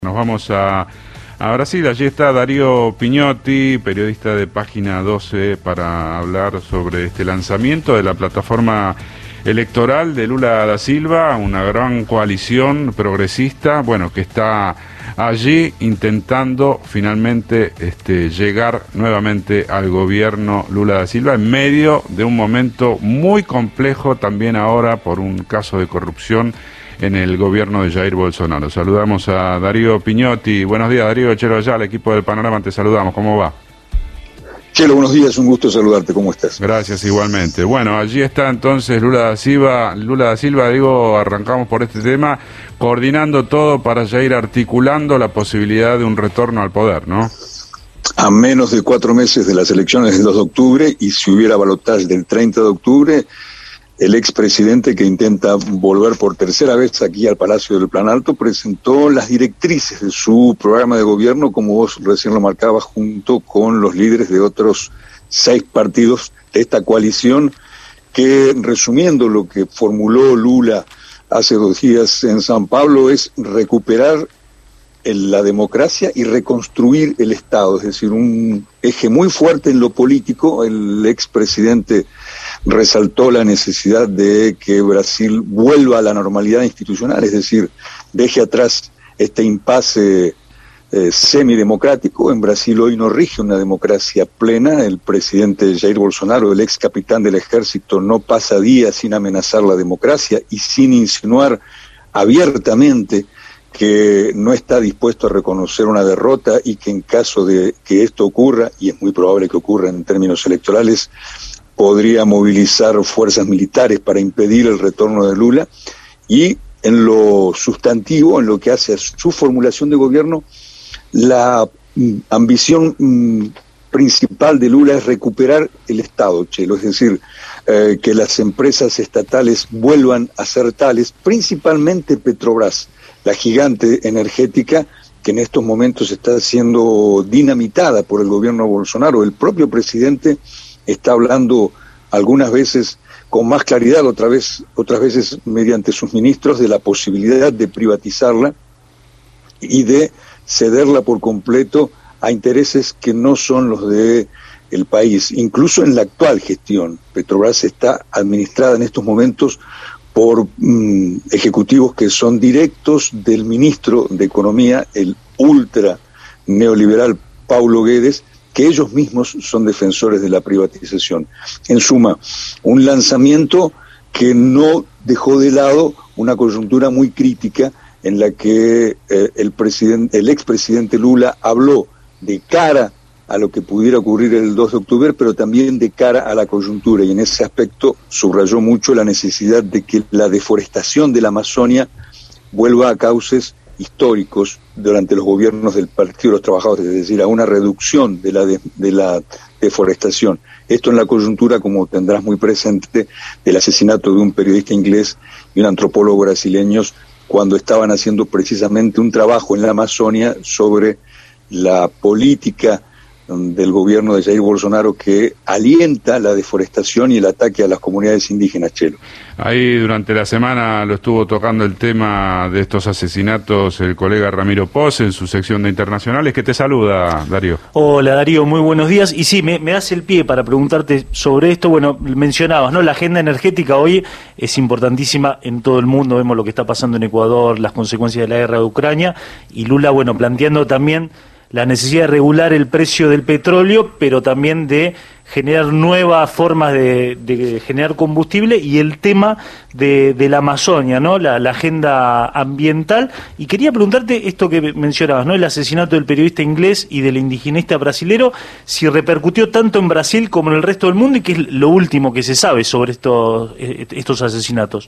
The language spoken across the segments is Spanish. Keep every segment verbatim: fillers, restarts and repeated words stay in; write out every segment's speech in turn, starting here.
Nos vamos a, a Brasil, allí está Darío Piñotti, periodista de Página doce, para hablar sobre este lanzamiento de la plataforma electoral de Lula da Silva, una gran coalición progresista, bueno, que está allí intentando finalmente este, llegar nuevamente al gobierno Lula da Silva en medio de un momento muy complejo también ahora por un caso de corrupción en el gobierno de Jair Bolsonaro. Saludamos a Darío Piñotti. Buenos días, Darío. Chelo allá, al equipo del Panorama, te saludamos. ¿Cómo va? Chelo, buenos días, un gusto saludarte. ¿Cómo estás? Gracias, igualmente. Bueno, allí está entonces Lula da Silva. Lula da Silva, digo, arrancamos por este tema, coordinando todo para ya ir articulando la posibilidad de un retorno al poder, ¿no? A menos de cuatro meses de las elecciones del dos de octubre, y si hubiera balotaje del treinta de octubre, el expresidente, que intenta volver por tercera vez aquí al Palacio del Planalto, presentó las directrices de su programa de gobierno, como vos recién lo marcabas, junto con los líderes de otros seis partidos de esta coalición, que, resumiendo lo que formuló Lula hace dos días en San Pablo, es recuperar la democracia y reconstruir el Estado, es decir, un eje muy fuerte en lo político. El expresidente resaltó la necesidad de que Brasil vuelva a la normalidad institucional, es decir, deje atrás este impasse eh, semidemocrático. En Brasil hoy no rige una democracia plena. El presidente Jair Bolsonaro, el ex capitán del ejército, no pasa días sin amenazar la democracia y sin insinuar abiertamente que no está dispuesto a reconocer una derrota, y que en caso de que esto ocurra, y es muy probable que ocurra en términos electorales, podría movilizar fuerzas militares para impedir el retorno de Lula. Y en lo sustantivo, en lo que hace a su formulación de gobierno, la mm, ambición mm, principal de Lula es recuperar el Estado, Chelo, es decir, eh, que las empresas estatales vuelvan a ser tales, principalmente Petrobras, la gigante energética que en estos momentos está siendo dinamitada por el gobierno de Bolsonaro. El propio presidente está hablando algunas veces con más claridad, otra vez, otras veces mediante sus ministros, de la posibilidad de privatizarla y de cederla por completo a intereses que no son los de el país. Incluso en la actual gestión, Petrobras está administrada en estos momentos por mm, ejecutivos que son directos del ministro de Economía, el ultra neoliberal Paulo Guedes, que ellos mismos son defensores de la privatización. En suma, un lanzamiento que no dejó de lado una coyuntura muy crítica en la que eh, el presidente, el expresidente Lula habló de cara a lo que pudiera ocurrir el dos de octubre, pero también de cara a la coyuntura, y en ese aspecto subrayó mucho la necesidad de que la deforestación de la Amazonia vuelva a cauces históricos durante los gobiernos del Partido de los Trabajadores, es decir, a una reducción de la, de, de la deforestación. Esto en la coyuntura, como tendrás muy presente, del asesinato de un periodista inglés y un antropólogo brasileños, cuando estaban haciendo precisamente un trabajo en la Amazonia sobre la política del gobierno de Jair Bolsonaro, que alienta la deforestación y el ataque a las comunidades indígenas, Chelo. Ahí durante la semana lo estuvo tocando el tema de estos asesinatos el colega Ramiro Poz en su sección de internacionales, que te saluda, Darío. Hola, Darío, muy buenos días. Y sí, me, me das el pie para preguntarte sobre esto. Bueno, mencionabas, ¿no? La agenda energética hoy es importantísima en todo el mundo. Vemos lo que está pasando en Ecuador, las consecuencias de la guerra de Ucrania, y Lula, bueno, planteando también la necesidad de regular el precio del petróleo, pero también de generar nuevas formas de, de generar combustible, y el tema de, de la Amazonia, ¿no? La, la agenda ambiental. Y quería preguntarte esto que mencionabas, ¿no? El asesinato del periodista inglés y del indigenista brasilero, si repercutió tanto en Brasil como en el resto del mundo, y qué es lo último que se sabe sobre estos, estos asesinatos.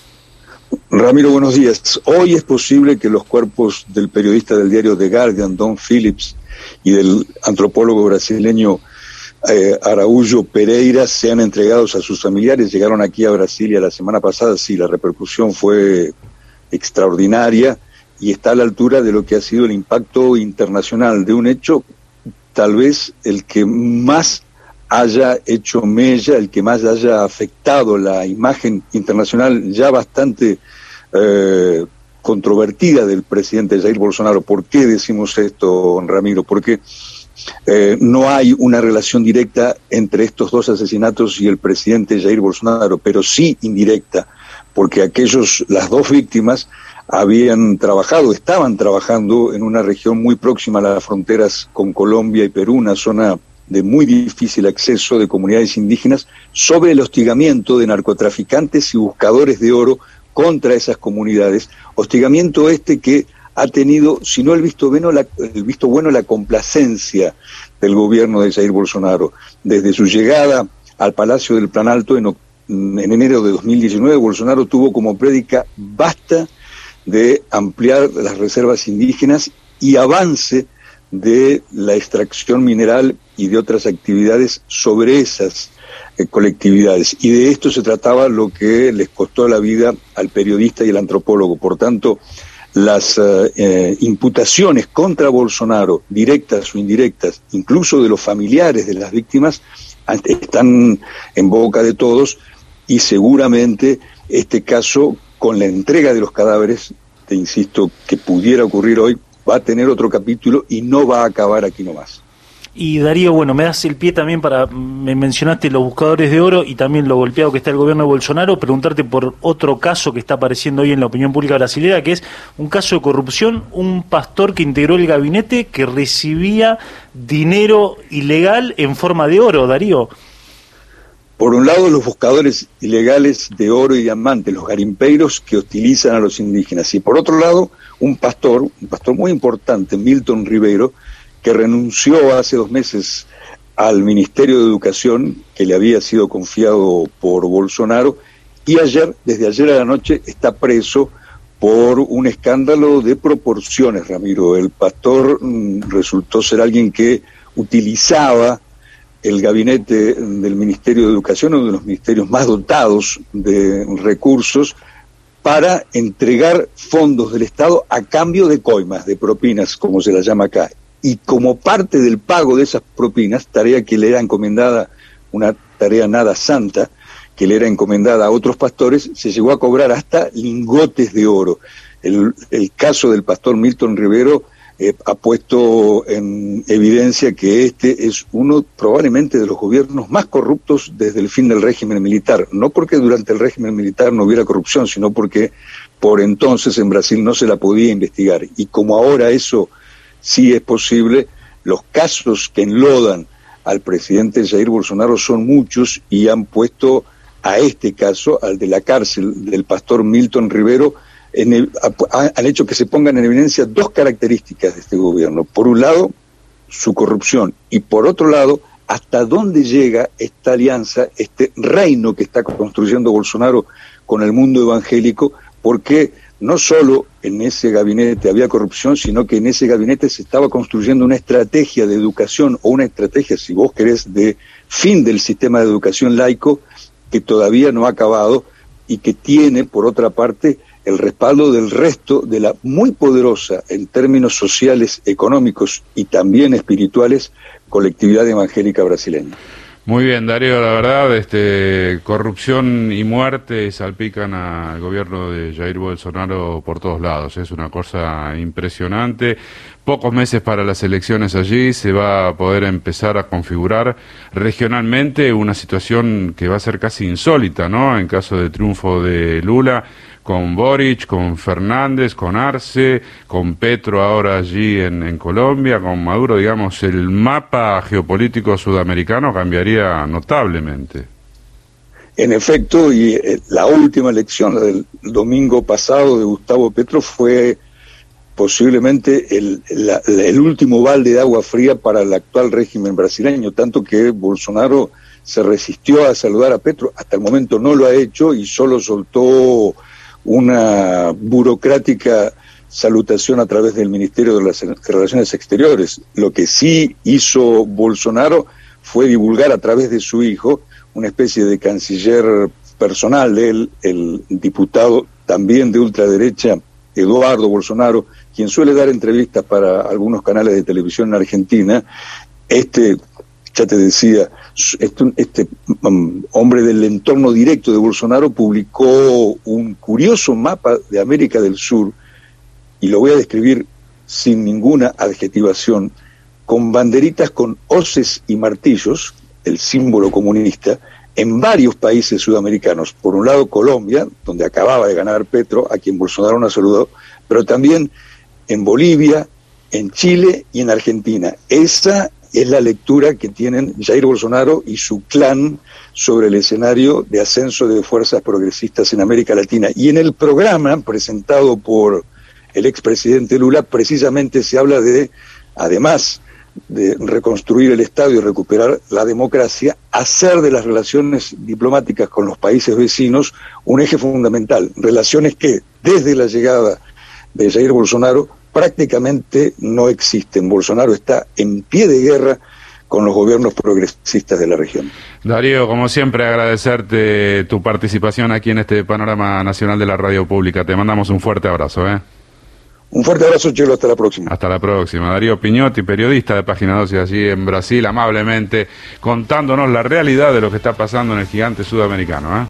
Ramiro, buenos días. Hoy es posible que los cuerpos del periodista del diario The Guardian, Don Phillips, y del antropólogo brasileño eh, Araújo Pereira sean entregados a sus familiares. Llegaron aquí a Brasilia la semana pasada. Sí, la repercusión fue extraordinaria y está a la altura de lo que ha sido el impacto internacional de un hecho, tal vez el que más haya hecho mella, el que más haya afectado la imagen internacional ya bastante eh, controvertida del presidente Jair Bolsonaro. ¿Por qué decimos esto, Ramiro? Porque eh, no hay una relación directa entre estos dos asesinatos y el presidente Jair Bolsonaro, pero sí indirecta, porque aquellos, las dos víctimas habían trabajado, estaban trabajando en una región muy próxima a las fronteras con Colombia y Perú, una zona de muy difícil acceso de comunidades indígenas, sobre el hostigamiento de narcotraficantes y buscadores de oro contra esas comunidades, hostigamiento este que ha tenido, si no el visto bueno, la, el visto bueno, la complacencia del gobierno de Jair Bolsonaro. Desde su llegada al Palacio del Planalto en, en enero de dos mil diecinueve, Bolsonaro tuvo como prédica basta de ampliar las reservas indígenas y avance de la extracción mineral y de otras actividades sobre esas eh, colectividades. Y de esto se trataba lo que les costó la vida al periodista y al antropólogo. Por tanto, las eh, imputaciones contra Bolsonaro, directas o indirectas, incluso de los familiares de las víctimas, están en boca de todos, y seguramente este caso, con la entrega de los cadáveres, te insisto, que pudiera ocurrir hoy, va a tener otro capítulo y no va a acabar aquí nomás. Y Darío, bueno, me das el pie también para, me mencionaste los buscadores de oro y también lo golpeado que está el gobierno de Bolsonaro, preguntarte por otro caso que está apareciendo hoy en la opinión pública brasileña, que es un caso de corrupción, un pastor que integró el gabinete que recibía dinero ilegal en forma de oro, Darío. Por un lado, los buscadores ilegales de oro y diamantes, los garimpeiros que hostilizan a los indígenas, y por otro lado, un pastor, un pastor muy importante, Milton Ribeiro, que renunció hace dos meses al Ministerio de Educación, que le había sido confiado por Bolsonaro, y ayer, desde ayer a la noche, está preso por un escándalo de proporciones, Ramiro. El pastor mm, resultó ser alguien que utilizaba el gabinete del Ministerio de Educación, uno de los ministerios más dotados de recursos, para entregar fondos del Estado a cambio de coimas, de propinas, como se las llama acá. Y como parte del pago de esas propinas, tarea que le era encomendada, una tarea nada santa, que le era encomendada a otros pastores, se llegó a cobrar hasta lingotes de oro. El, el caso del pastor Milton Ribeiro eh, ha puesto en evidencia que este es uno probablemente de los gobiernos más corruptos desde el fin del régimen militar. No porque durante el régimen militar no hubiera corrupción, sino porque por entonces en Brasil no se la podía investigar. Y como ahora eso sí es posible, los casos que enlodan al presidente Jair Bolsonaro son muchos y han puesto a este caso, al de la cárcel del pastor Milton Ribeiro, en el, a, han hecho que se pongan en evidencia dos características de este gobierno. Por un lado, su corrupción, y por otro lado, hasta dónde llega esta alianza, este reino que está construyendo Bolsonaro con el mundo evangélico, porque no solo en ese gabinete había corrupción, sino que en ese gabinete se estaba construyendo una estrategia de educación, o una estrategia, si vos querés, de fin del sistema de educación laico, que todavía no ha acabado y que tiene, por otra parte, el respaldo del resto de la muy poderosa, en términos sociales, económicos y también espirituales, colectividad evangélica brasileña. Muy bien, Darío, la verdad, este, corrupción y muerte salpican al gobierno de Jair Bolsonaro por todos lados. Es una cosa impresionante. Pocos meses para las elecciones allí, se va a poder empezar a configurar regionalmente una situación que va a ser casi insólita, ¿no? En caso de triunfo de Lula, con Boric, con Fernández, con Arce, con Petro ahora allí en, en Colombia, con Maduro, digamos, el mapa geopolítico sudamericano cambiaría notablemente. En efecto, y eh, la última elección, la del domingo pasado de Gustavo Petro, fue posiblemente el, la, el último balde de agua fría para el actual régimen brasileño, tanto que Bolsonaro se resistió a saludar a Petro, hasta el momento no lo ha hecho y solo soltó una burocrática salutación a través del Ministerio de las Relaciones Exteriores. Lo que sí hizo Bolsonaro fue divulgar a través de su hijo, una especie de canciller personal de él, el diputado también de ultraderecha, Eduardo Bolsonaro, quien suele dar entrevistas para algunos canales de televisión en Argentina. Este, ya te decía, este, este um, hombre del entorno directo de Bolsonaro publicó un curioso mapa de América del Sur, y lo voy a describir sin ninguna adjetivación, con banderitas con hoces y martillos, el símbolo comunista, en varios países sudamericanos. Por un lado Colombia, donde acababa de ganar Petro, a quien Bolsonaro no saludó, pero también en Bolivia, en Chile y en Argentina. Esa es la lectura que tienen Jair Bolsonaro y su clan sobre el escenario de ascenso de fuerzas progresistas en América Latina. Y en el programa presentado por el expresidente Lula, precisamente se habla de, además de reconstruir el Estado y recuperar la democracia, hacer de las relaciones diplomáticas con los países vecinos un eje fundamental. Relaciones que, desde la llegada de Jair Bolsonaro, prácticamente no existen. Bolsonaro está en pie de guerra con los gobiernos progresistas de la región. Darío, como siempre, agradecerte tu participación aquí en este Panorama Nacional de la Radio Pública. Te mandamos un fuerte abrazo, ¿eh? Un fuerte abrazo, Chelo, hasta la próxima. Hasta la próxima. Darío Piñotti, periodista de Página doce allí en Brasil, amablemente contándonos la realidad de lo que está pasando en el gigante sudamericano, ¿eh?